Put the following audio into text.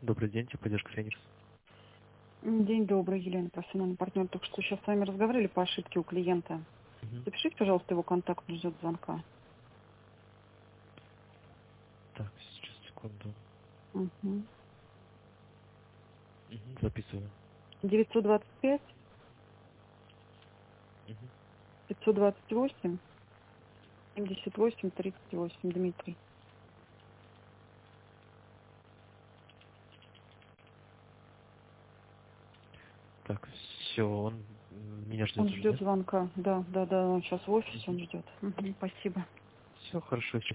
Добрый день, поддержка Феникс. День добрый, Елена, профессиональный партнер. Только что сейчас с вами разговаривали по ошибке у клиента. Мгм. Запишите, пожалуйста, его контакт, он ждет звонка. Так, сейчас, секунду. Угу. Записываю. 925 Мгм. 528 78 38. Дмитрий. Так, все, он меня ждет Он уже, ждет да? звонка. Да, он сейчас в офисе, он ждет. Спасибо. Все хорошо,